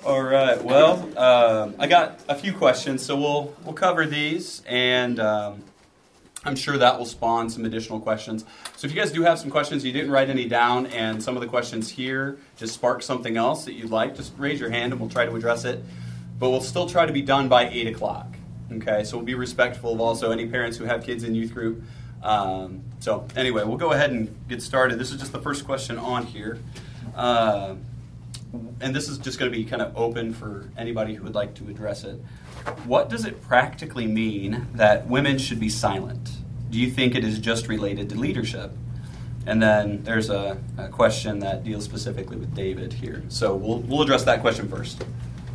All right. Well, I got a few questions, so we'll cover these, and I'm sure that will spawn some additional questions. So if you guys do have some questions, you didn't write any down, and some of the questions here just spark something else that you'd like, just raise your hand and we'll try to address it. But we'll still try to be done by 8 o'clock. Okay, so we'll be respectful of also any parents who have kids in youth group. So anyway, we'll go ahead and get started. This is just the first question on here. And this is just going to be kind of open for anybody who would like to address it. What does it practically mean that women should be silent? Do you think it is just related to leadership? And then there's a question that deals specifically with David here. So we'll address that question first.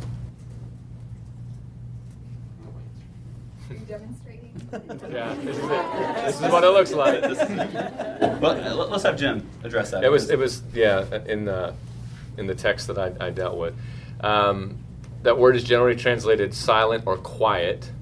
Are you demonstrating? Yeah, this is it. This is what it looks like. Well, let's have Jim address that. It was in the text that I dealt with. That word is generally translated silent or quiet.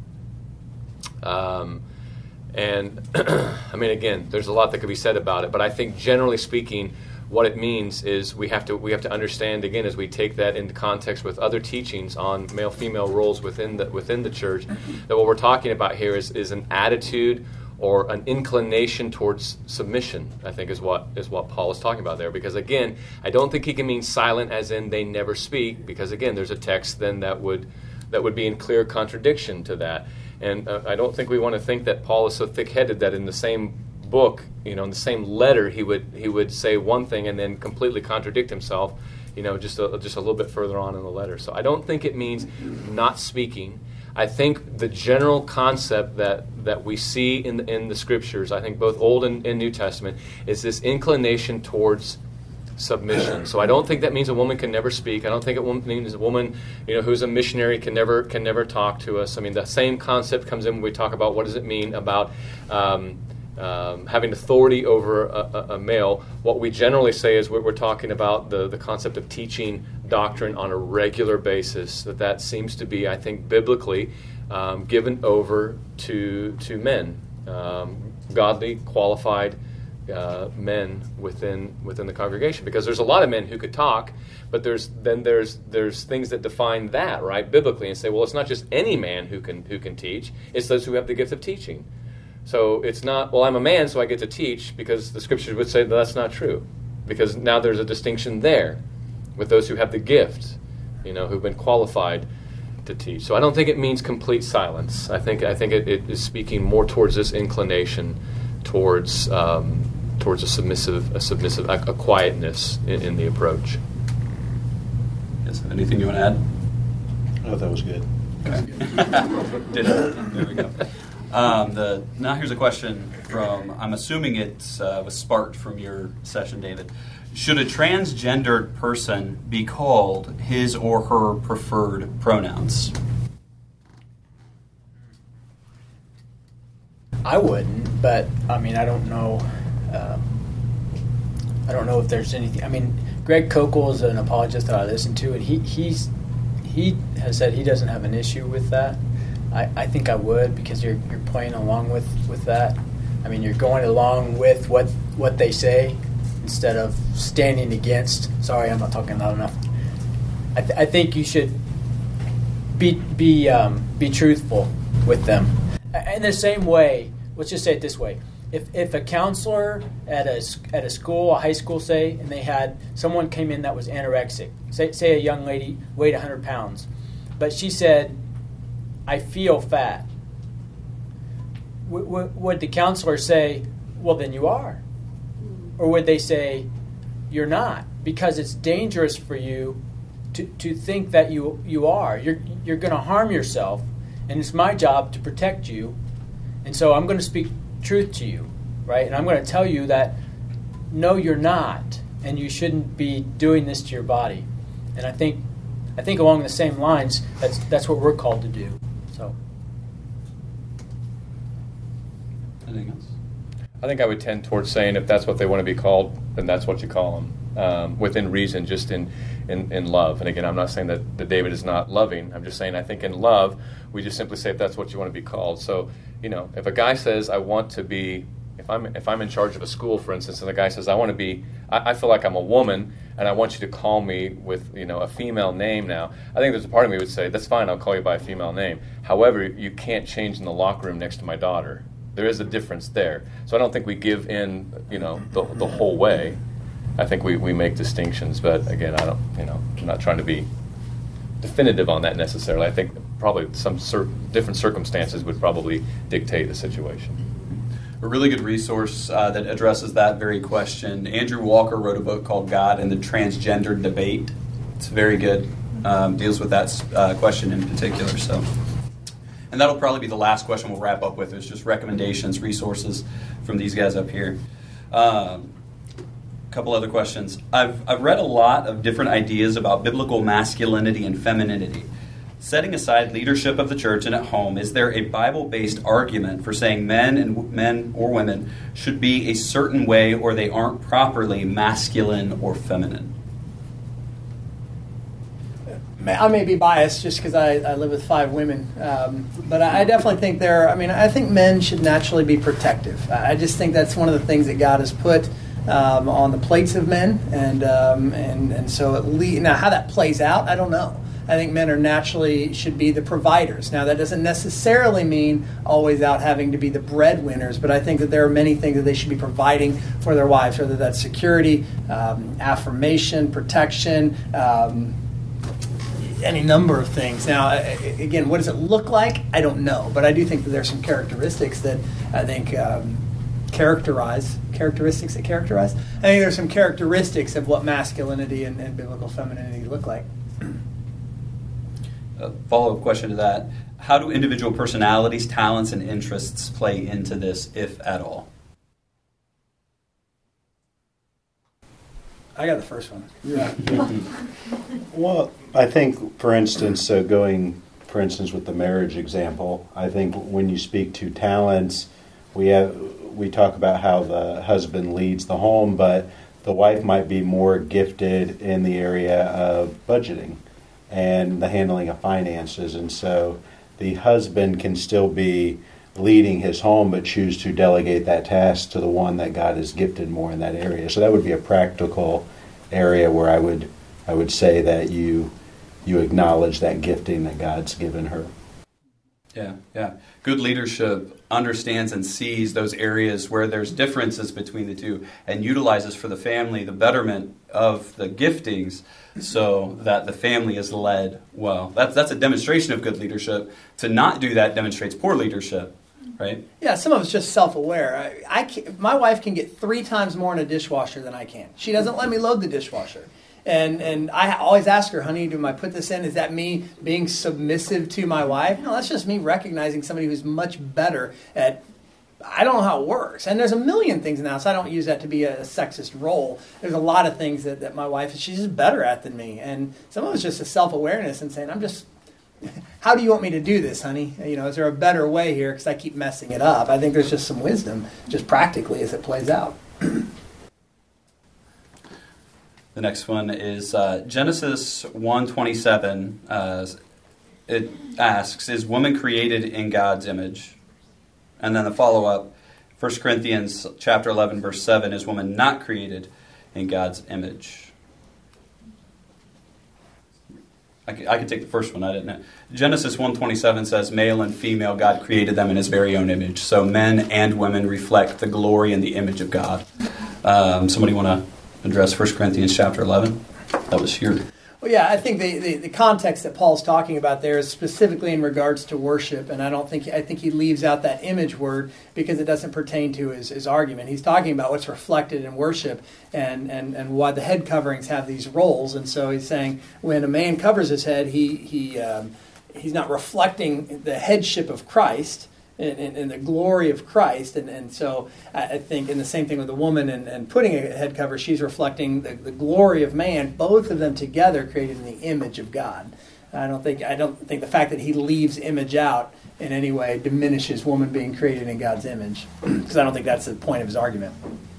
And I mean, again, there's a lot that could be said about it, but I think generally speaking, what it means is we have to understand, again, as we take that into context with other teachings on male-female roles within the church, that what we're talking about here is an attitude or an inclination towards submission, I think is what Paul is talking about there. Because again, I don't think he can mean silent as in they never speak, because again, there's a text then that would be in clear contradiction to that. And I don't think we want to think that Paul is so thick-headed that in the same book, in the same letter, he would say one thing and then completely contradict himself, just a little bit further on in the letter. So I don't think it means not speaking. I think the general concept that we see in the Scriptures, I think both Old and New Testament, is this inclination towards submission. So I don't think that means a woman can never speak. I don't think it means a woman, who's a missionary can never talk to us. I mean, the same concept comes in when we talk about what does it mean about having authority over a male. What we generally say is we're talking about the concept of teaching doctrine on a regular basis, that seems to be, I think, biblically given over to men, godly, qualified men within the congregation, because there's a lot of men who could talk, but there's things that define that, right, biblically, and say, well, it's not just any man who can teach, it's those who have the gift of teaching. So it's not, well, I'm a man, so I get to teach, because the Scriptures would say that's not true, because now there's a distinction there with those who have the gift, who've been qualified to teach. So I don't think it means complete silence. I think it is speaking more towards this inclination towards a quietness in the approach. Yes. Anything you want to add? Oh, that was good. Okay. There we go. Now here's a question from, I'm assuming it was sparked from your session, David. Should a transgendered person be called his or her preferred pronouns? I wouldn't, but I mean, I don't know. I don't know if there's anything. I mean, Greg Kokel is an apologist that I listen to, and he has said he doesn't have an issue with that. I think I would, because you're playing along with that. I mean, you're going along with what they say instead of standing against. Sorry, I'm not talking loud enough. I think you should be truthful with them. In the same way, let's just say it this way: if a counselor at a school, a high school, say, and they had someone came in that was anorexic, say a young lady weighed 100 pounds, but she said, "I feel fat," would the counselor say, "Well, then you are," or would they say, "You're not," because it's dangerous for you to think that you are. You're going to harm yourself. And it's my job to protect you, and so I'm going to speak truth to you, right? And I'm going to tell you that, no, you're not, and you shouldn't be doing this to your body. And I think along the same lines, that's what we're called to do. So, Anything else? I think I would tend towards saying if that's what they want to be called, then that's what you call them, within reason, just in love. And again, I'm not saying that David is not loving. I'm just saying I think in love, we just simply say if that's what you want to be called. So, if a guy says, I want to be, if I'm in charge of a school, for instance, and the guy says, I want to be, I feel like I'm a woman, and I want you to call me with a female name now, I think there's a part of me would say, that's fine, I'll call you by a female name. However, you can't change in the locker room next to my daughter. There is a difference there. So I don't think we give in, the whole way. I think we make distinctions, but again, I'm not trying to be definitive on that necessarily. I think probably some different circumstances would probably dictate the situation. A really good resource that addresses that very question. Andrew Walker wrote a book called God and the Transgender Debate. It's very good. Deals with that question in particular. So, and that'll probably be the last question we'll wrap up with. Is just recommendations, resources from these guys up here. A couple other questions. I've read a lot of different ideas about biblical masculinity and femininity. Setting aside leadership of the church and at home, is there a Bible-based argument for saying men or women should be a certain way or they aren't properly masculine or feminine? I may be biased just because I live with 5 women, but I definitely think I think men should naturally be protective. I just think that's one of the things that God has put on the plates of men, and so now how that plays out, I don't know. I think men should be the providers. Now, that doesn't necessarily mean always out having to be the breadwinners, but I think that there are many things that they should be providing for their wives, whether that's security, affirmation, protection, any number of things. Now, again, what does it look like? I don't know, but I do think that there's some characteristics that I think characterize. I think there's some characteristics of what masculinity and biblical femininity look like. A follow-up question to that. How do individual personalities, talents, and interests play into this, if at all? I got the first one. Yeah. Well, I think, for instance, going with the marriage example, I think when you speak to talents, we talk about how the husband leads the home, but the wife might be more gifted in the area of budgeting and the handling of finances, and so the husband can still be leading his home but choose to delegate that task to the one that God has gifted more in that area. So that would be a practical area where I would say that you acknowledge that gifting that God's given her. Yeah. Good leadership understands and sees those areas where there's differences between the two and utilizes for the family the betterment of the giftings so that the family is led well. That's a demonstration of good leadership. To not do that demonstrates poor leadership, right? Yeah, some of it's just self-aware. My wife can get 3 times more in a dishwasher than I can. She doesn't let me load the dishwasher. And I always ask her, honey, do I put this in? Is that me being submissive to my wife? No, that's just me recognizing somebody who's much better at, I don't know how it works. And there's a million things in the house. I don't use that to be a sexist role. There's a lot of things that my wife, she's just better at than me. And some of it's just a self-awareness and saying, how do you want me to do this, honey? Is there a better way here? Because I keep messing it up. I think there's just some wisdom, just practically as it plays out. The next one is Genesis 1:27. It asks, is woman created in God's image? And then the follow-up, 1 Corinthians chapter 11, verse 7, is woman not created in God's image? I could take the first one. I didn't know. Genesis 1:27 says, male and female, God created them in his very own image. So men and women reflect the glory and the image of God. Somebody want to address 1 Corinthians chapter 11? That was here. Well, yeah, I think the context that Paul's talking about there is specifically in regards to worship, and I think he leaves out that image word because it doesn't pertain to his argument. He's talking about what's reflected in worship and why the head coverings have these roles, and so he's saying when a man covers his head, he's not reflecting the headship of Christ and the glory of Christ. And so I think, and the same thing with a woman and putting a head cover, she's reflecting the glory of man, both of them together created in the image of God. I don't think the fact that he leaves image out in any way diminishes woman being created in God's image, because I don't think that's the point of his argument.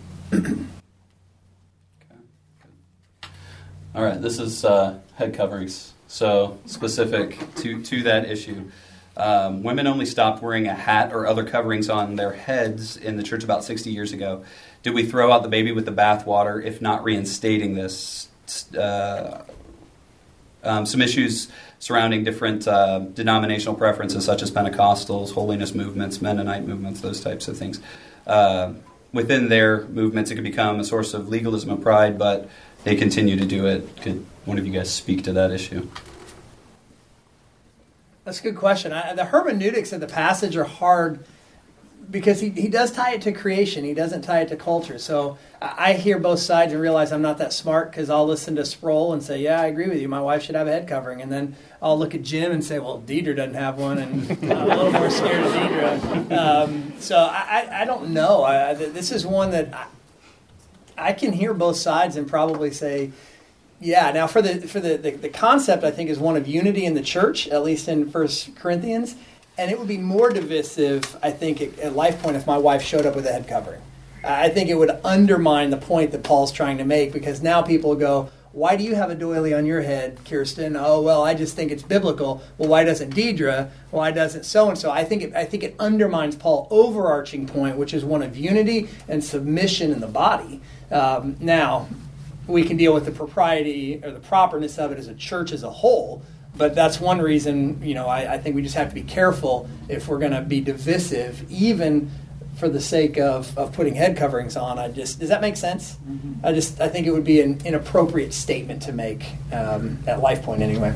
All right, this is head coverings, so specific to that issue. Women only stopped wearing a hat or other coverings on their heads in the church about 60 years ago. Did we throw out the baby with the bathwater if not reinstating this some issues surrounding different denominational preferences, such as Pentecostals, holiness movements, Mennonite movements, those types of things. Within their movements, it could become a source of legalism and pride, but they continue to do it. Could one of you guys speak to that issue? That's a good question. The hermeneutics of the passage are hard because he does tie it to creation. He doesn't tie it to culture. So I hear both sides and realize I'm not that smart because I'll listen to Sproul and say, yeah, I agree with you. My wife should have a head covering. And then I'll look at Jim and say, well, Deidre doesn't have one, and I'm a little more scared of Deidre. So I don't know. This is one that I can hear both sides and probably say, yeah. Now, for the concept, I think, is one of unity in the church, at least in 1 Corinthians. And it would be more divisive, I think, at Life Point if my wife showed up with a head covering. I think it would undermine the point that Paul's trying to make, because now people go, why do you have a doily on your head, Kirsten? Oh, well, I just think it's biblical. Well, why doesn't Deidre? Why doesn't so-and-so? I think it undermines Paul's overarching point, which is one of unity and submission in the body. Now, we can deal with the propriety or the properness of it as a church as a whole. But that's one reason, I think we just have to be careful if we're going to be divisive, even for the sake of putting head coverings on. Does that make sense? Mm-hmm. I think it would be an inappropriate statement to make at Life Point anyway.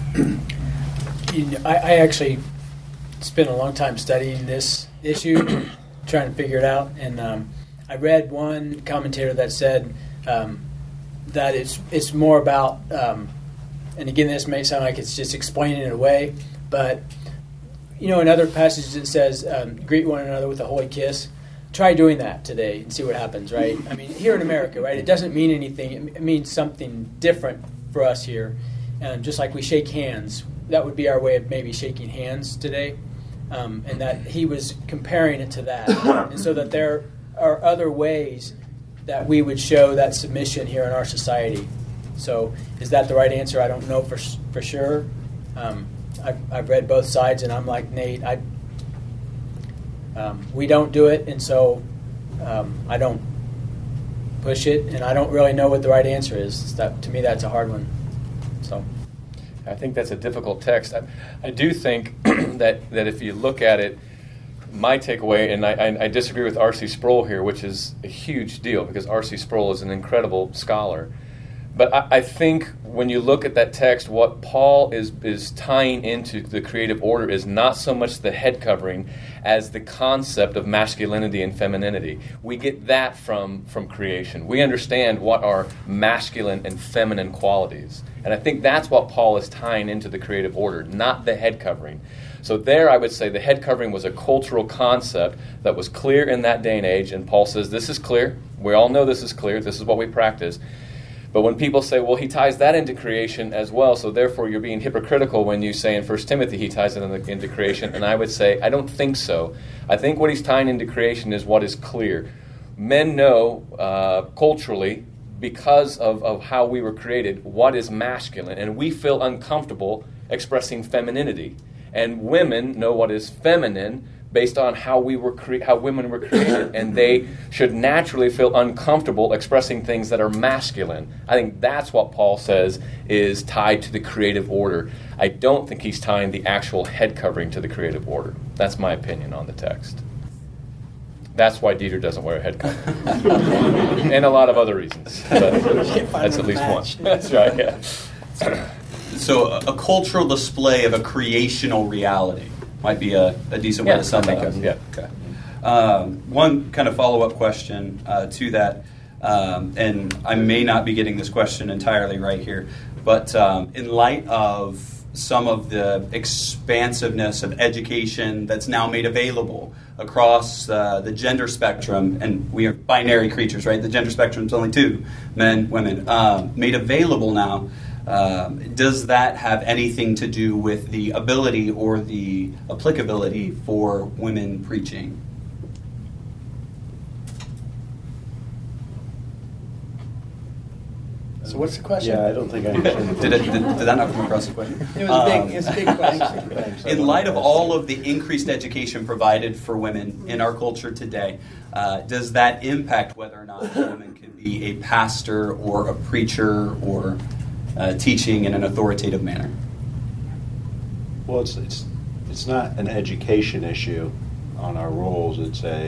I actually spent a long time studying this issue, trying to figure it out, and I read one commentator that said that it's more about. And again, this may sound like it's just explaining it away, but in other passages it says, greet one another with a holy kiss. Try doing that today and see what happens, right? I mean, here in America, right, it doesn't mean anything. It means something different for us here. And just like we shake hands, that would be our way of maybe shaking hands today. And that he was comparing it to that. And so that there are other ways that we would show that submission here in our society. So is that the right answer? I don't know for sure. I've read both sides, and I'm like Nate. We don't do it, and so I don't push it, and I don't really know what the right answer is. To me, that's a hard one. So I think that's a difficult text. I do think that if you look at it, my takeaway, and I disagree with R.C. Sproul here, which is a huge deal because R.C. Sproul is an incredible scholar. But I think when you look at that text, what Paul is tying into the creative order is not so much the head covering as the concept of masculinity and femininity. We get that from creation. We understand what are masculine and feminine qualities. And I think that's what Paul is tying into the creative order, not the head covering. So there I would say the head covering was a cultural concept that was clear in that day and age. And Paul says, this is clear. We all know this is clear. This is what we practice. But when people say, well, he ties that into creation as well, so therefore you're being hypocritical when you say in 1 Timothy he ties it into creation, and I would say, I don't think so. I think what he's tying into creation is what is clear. Men know culturally, because of how we were created, what is masculine, and we feel uncomfortable expressing femininity. And women know what is feminine based on how women were created, and they should naturally feel uncomfortable expressing things that are masculine. I think that's what Paul says is tied to the creative order. I don't think he's tying the actual head covering to the creative order. That's my opinion on the text. That's why Deidre doesn't wear a head covering. And a lot of other reasons. But that's at least one. That's right, yeah. So a cultural display of a creational reality might be a decent way to sum that up. Yeah. Okay. One kind of follow-up question to that, and I may not be getting this question entirely right here, but in light of some of the expansiveness of education that's now made available across the gender spectrum, and we are binary creatures, right? The gender spectrum is only two, men, women, made available now. Does that have anything to do with the ability or the applicability for women preaching? So what's the question? Yeah, I don't think I understand. Did that not come across the question? It was big. It's a big question. Thanks. In light of all of the increased education provided for women in our culture today, does that impact whether or not a woman can be a pastor or a preacher or teaching in an authoritative manner? Well, it's not an education issue on our roles.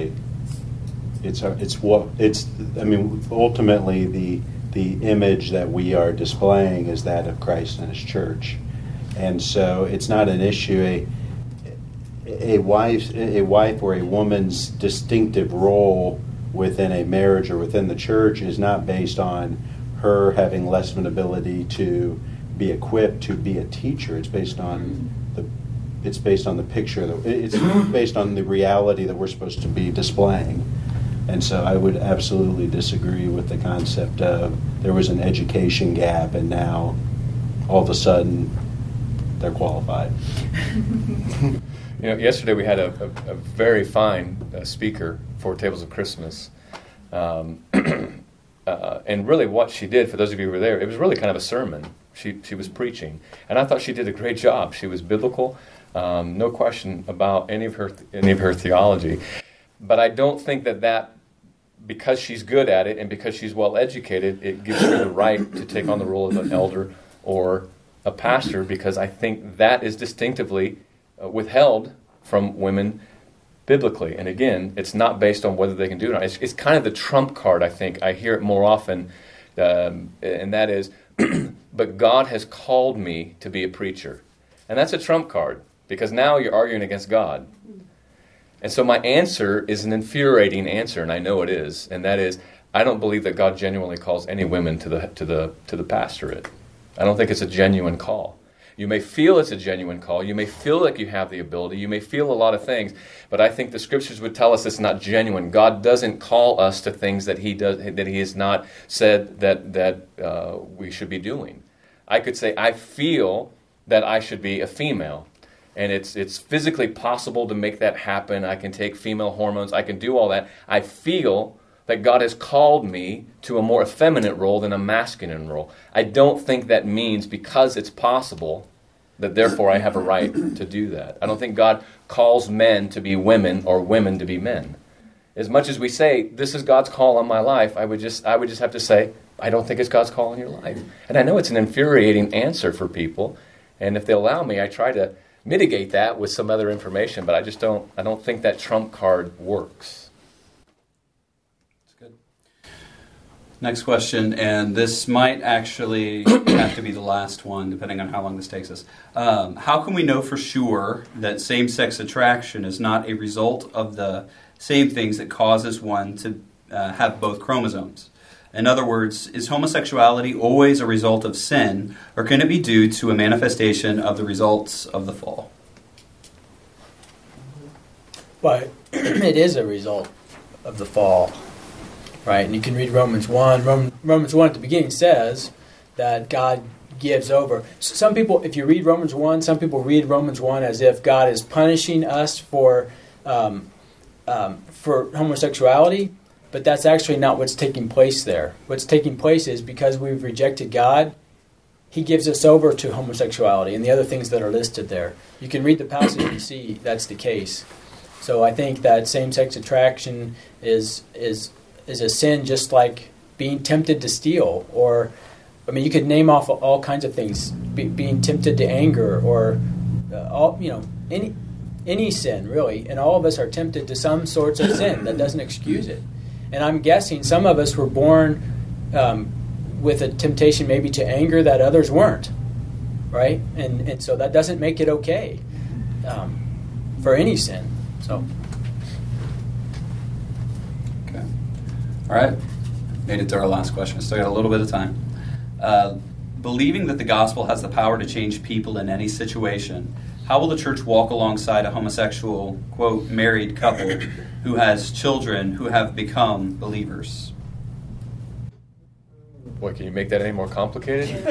Ultimately the image that we are displaying is that of Christ and His church, and so it's not an issue. A wife or a woman's distinctive role within a marriage or within the church is not based on her having less of an ability to be equipped to be a teacher. It's based on the picture. It's based on the reality that we're supposed to be displaying. And so I would absolutely disagree with the concept of there was an education gap and now all of a sudden they're qualified. Yesterday we had a very fine speaker for Tables of Christmas. And really what she did, for those of you who were there, it was really kind of a sermon. She was preaching. And I thought she did a great job. She was biblical, no question about any of her theology. But I don't think that because she's good at it and because she's well educated, it gives her the right to take on the role of an elder or a pastor, because I think that is distinctively withheld from women biblically. And again, it's not based on whether they can do it or not. It's kind of the trump card, I think. I hear it more often, and that is, but God has called me to be a preacher. And that's a trump card, because now you're arguing against God. And so my answer is an infuriating answer, and I know it is, and that is, I don't believe that God genuinely calls any women to the pastorate. I don't think it's a genuine call. You may feel it's a genuine call. You may feel like you have the ability. You may feel a lot of things, but I think the Scriptures would tell us it's not genuine. God doesn't call us to things that He has not said that we should be doing. I could say I feel that I should be a female. And it's physically possible to make that happen. I can take female hormones. I can do all that. I feel that God has called me to a more effeminate role than a masculine role. I don't think that means because it's possible that therefore I have a right to do that. I don't think God calls men to be women or women to be men. As much as we say, this is God's call on my life, I would just have to say, I don't think it's God's call on your life. And I know it's an infuriating answer for people. And if they allow me, I try to mitigate that with some other information, but I don't think that trump card works. That's good. Next question, and this might actually have to be the last one, depending on how long this takes us. How can we know for sure that same-sex attraction is not a result of the same things that causes one to have both chromosomes? In other words, is homosexuality always a result of sin, or can it be due to a manifestation of the results of the fall? But it is a result of the fall, right? And you can read Romans 1. Romans 1 at the beginning says that God gives over. Some people, if you read Romans 1, some people read Romans 1 as if God is punishing us for homosexuality. But that's actually not what's taking place there. What's taking place is because we've rejected God, He gives us over to homosexuality and the other things that are listed there. You can read the passage and see that's the case. So I think that same-sex attraction is a sin, just like being tempted to steal, or you could name off all kinds of things, being tempted to anger, or any sin really. And all of us are tempted to some sorts of sin. That doesn't excuse it. And I'm guessing some of us were born with a temptation maybe to anger that others weren't, right? And so that doesn't make it okay for any sin. So. Okay. All right. Made it to our last question. Still got a little bit of time. Believing that the gospel has the power to change people in any situation, how will the church walk alongside a homosexual, quote, married couple who has children who have become believers? Boy, can you make that any more complicated?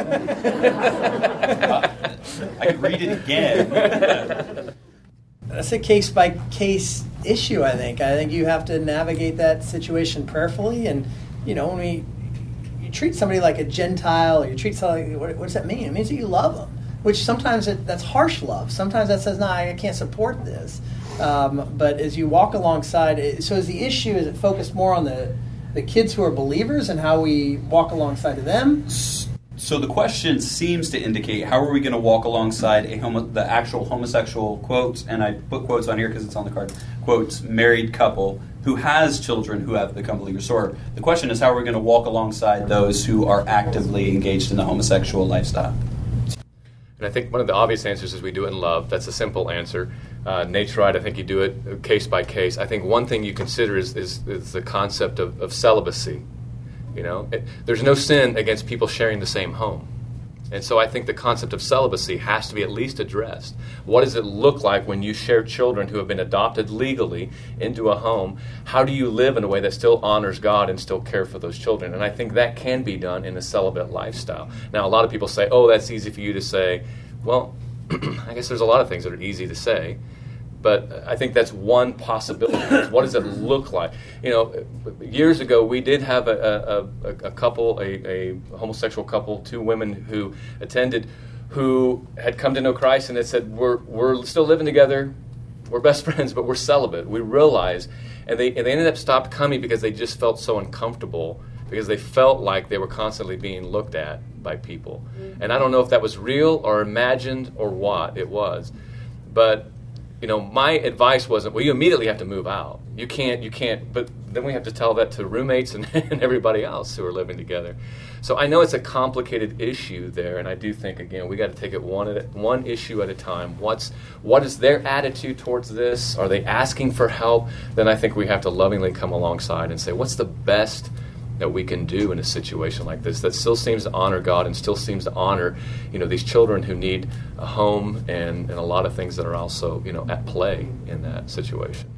I could read it again. That's a case-by-case issue, I think. I think you have to navigate that situation prayerfully. And, when you treat somebody like a Gentile, or you treat somebody, what does that mean? It means that you love them, which sometimes that's harsh love. Sometimes that says, no, I can't support this. But as you walk alongside, so is the issue, is it focused more on the kids who are believers and how we walk alongside of them? So the question seems to indicate, how are we going to walk alongside the actual homosexual, quotes, and I put quotes on here because it's on the card, quotes, married couple who has children who have become believers. So the question is, how are we going to walk alongside those who are actively engaged in the homosexual lifestyle? And I think one of the obvious answers is we do it in love. That's a simple answer. Nate's right. I think you do it case by case. I think one thing you consider is the concept of celibacy. There's no sin against people sharing the same home. And so I think the concept of celibacy has to be at least addressed. What does it look like when you share children who have been adopted legally into a home? How do you live in a way that still honors God and still care for those children? And I think that can be done in a celibate lifestyle. Now, a lot of people say, oh, that's easy for you to say. Well, I guess there's a lot of things that are easy to say. But I think that's one possibility. What does it look like? Years ago, we did have a couple, a homosexual couple, two women who attended, who had come to know Christ and had said, we're still living together, we're best friends, but we're celibate. We realized, and they ended up stopped coming because they just felt so uncomfortable, because they felt like they were constantly being looked at by people. And I don't know if that was real or imagined or what it was, but my advice wasn't, well, you immediately have to move out. You can't, but then we have to tell that to roommates and everybody else who are living together. So I know it's a complicated issue there, and I do think, again, we got to take it one issue at a time. What is their attitude towards this? Are they asking for help? Then I think we have to lovingly come alongside and say, what's the best that we can do in a situation like this that still seems to honor God and still seems to honor, these children who need a home and a lot of things that are also, at play in that situation.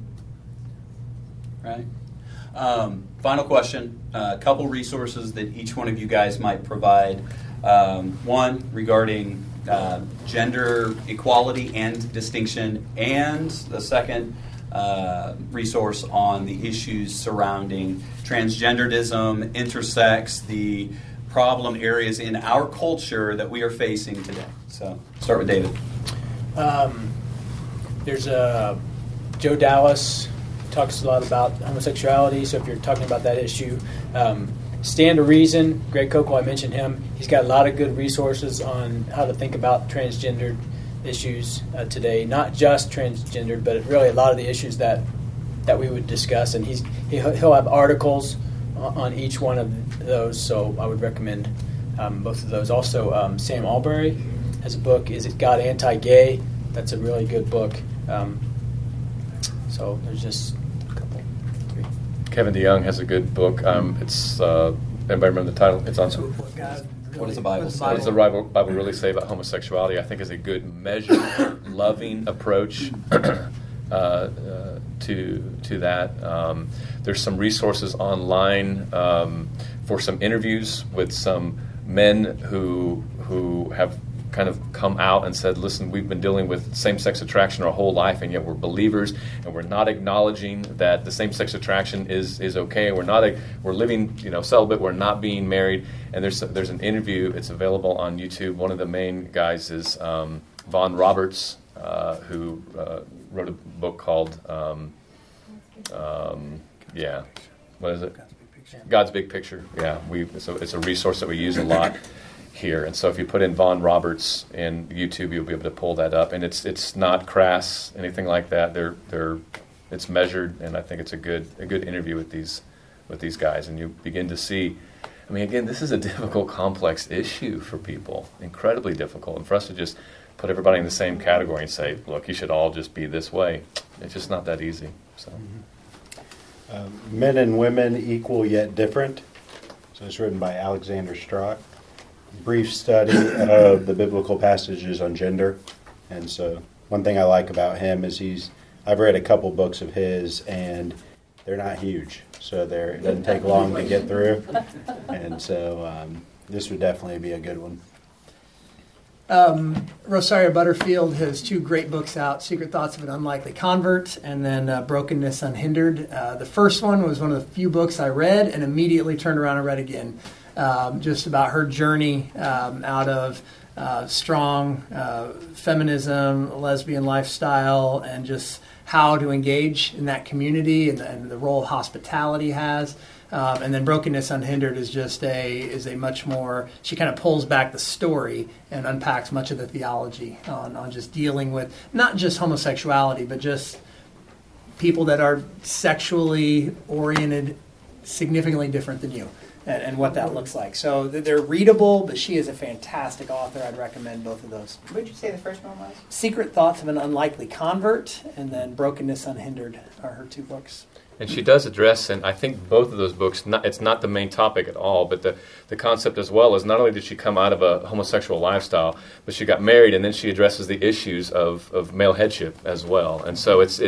Right. Final question. A couple resources that each one of you guys might provide. One regarding gender equality and distinction, and the second resource on the issues surrounding transgenderism, intersex, the problem areas in our culture that we are facing today. So, start with David. There's Joe Dallas talks a lot about homosexuality, so if you're talking about that issue, Stand to Reason, Greg Kokel, I mentioned him. He's got a lot of good resources on how to think about transgendered issues today, not just transgendered, but really a lot of the issues that we would discuss, and he'll have articles on each one of those, so I would recommend both of those. Also, Sam Albury has a book, Is It God Anti-Gay? That's a really good book. So there's just a couple, three. Kevin DeYoung has a good book. It's anybody remember the title? It's on. What does the Bible say? What does the Bible really say about homosexuality? I think is a good measured, loving approach to that. There's some resources online for some interviews with some men who have kind of come out and said, listen, we've been dealing with same-sex attraction our whole life, and yet we're believers, and we're not acknowledging that the same-sex attraction is okay. We're living, celibate. We're not being married. And there's an interview. It's available on YouTube. One of the main guys is Vaughn Roberts, who wrote a book called what is it? God's Big Picture. Yeah, so it's a resource that we use a lot here. And so if you put in Vaughn Roberts in YouTube, you'll be able to pull that up. And it's not crass, anything like that. It's measured, and I think it's a good interview with these guys. And you begin to see, again, this is a difficult, complex issue for people, incredibly difficult. And for us to just put everybody in the same category and say, look, you should all just be this way, it's just not that easy. So, Men and Women Equal Yet Different. So it's written by Alexander Strock. Brief study of the biblical passages on gender. And so one thing I like about him is I've read a couple books of his, and they're not huge. So it doesn't take long to get through. And so this would definitely be a good one. Rosaria Butterfield has two great books out, Secret Thoughts of an Unlikely Convert and then Brokenness Unhindered. The first one was one of the few books I read and immediately turned around and read again. just about her journey out of strong feminism, lesbian lifestyle, and just how to engage in that community and the role hospitality has. And then Brokenness Unhindered is just a much more, she kind of pulls back the story and unpacks much of the theology on just dealing with not just homosexuality, but just people that are sexually oriented significantly different than you and what that looks like. So they're readable, but she is a fantastic author. I'd recommend both of those. What did you say the first one was? Secret Thoughts of an Unlikely Convert, and then Brokenness Unhindered are her two books. And she does address, and I think both of those books, it's not the main topic at all, but the concept as well is not only did she come out of a homosexual lifestyle, but she got married, and then she addresses the issues of male headship as well. And so it's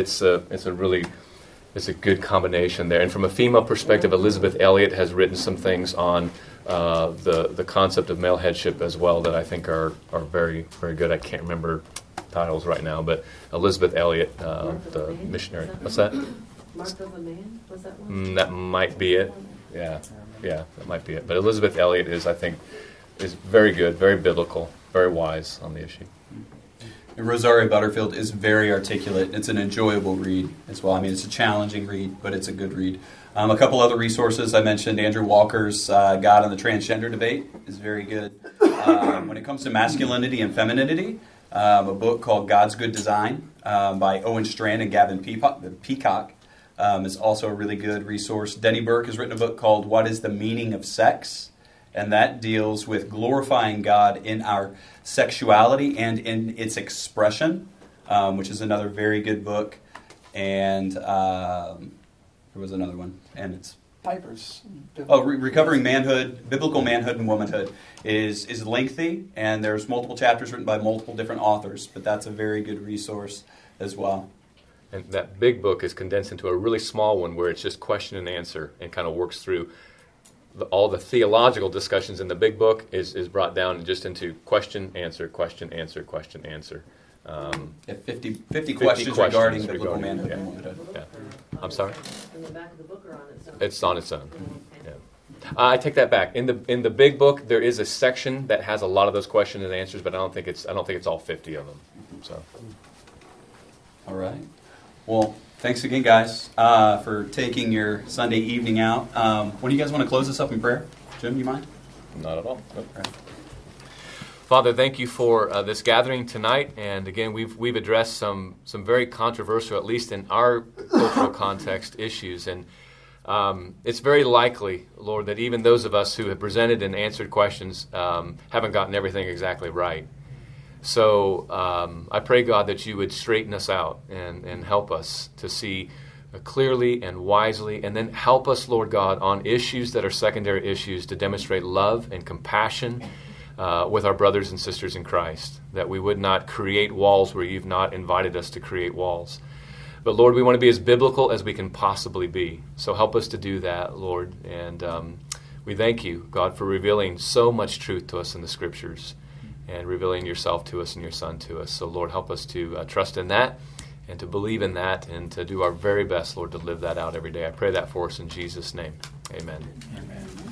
a good combination there. And from a female perspective, Elizabeth Elliot has written some things on the concept of male headship as well that I think are very, very good. I can't remember titles right now, but Elizabeth Elliot, the missionary. What's that? Mark of a Man? Was that one? That might be it. Yeah, that might be it. But Elizabeth Elliot is very good, very biblical, very wise on the issue. And Rosaria Butterfield is very articulate. It's an enjoyable read as well. I mean, it's a challenging read, but it's a good read. A couple other resources I mentioned. Andrew Walker's God on the Transgender Debate is very good. When it comes to masculinity and femininity, a book called God's Good Design by Owen Strand and Gavin Peacock is also a really good resource. Denny Burke has written a book called What is the Meaning of Sex? And that deals with glorifying God in our sexuality and in its expression, which is another very good book. And there was another one, and it's Piper's. Recovering Manhood, Biblical Manhood and Womanhood is lengthy, and there's multiple chapters written by multiple different authors, but that's a very good resource as well. And that big book is condensed into a really small one where it's just question and answer and kind of works through all the theological discussions in the big book is brought down just into question, answer, question, answer, question, answer. 50 questions regarding biblical manhood and womanhood. Yeah. I'm sorry? In the back of the book or on its own? It's on its own. Yeah. I take that back. In the big book, there is a section that has a lot of those questions and answers, but I don't think it's all 50 of them. So. All right. Well, thanks again, guys, for taking your Sunday evening out. When do you guys want to close this up in prayer? Jim, you mind? Not at all. Nope. All right. Father, thank you for this gathering tonight. And again, we've addressed some very controversial, at least in our cultural context, issues. And it's very likely, Lord, that even those of us who have presented and answered questions haven't gotten everything exactly right. So I pray, God, that you would straighten us out and help us to see clearly and wisely, and then help us, Lord God, on issues that are secondary issues to demonstrate love and compassion with our brothers and sisters in Christ, that we would not create walls where you've not invited us to create walls. But, Lord, we want to be as biblical as we can possibly be. So help us to do that, Lord. And we thank you, God, for revealing so much truth to us in the Scriptures and revealing yourself to us and your Son to us. So, Lord, help us to trust in that and to believe in that and to do our very best, Lord, to live that out every day. I pray that for us in Jesus' name. Amen. Amen.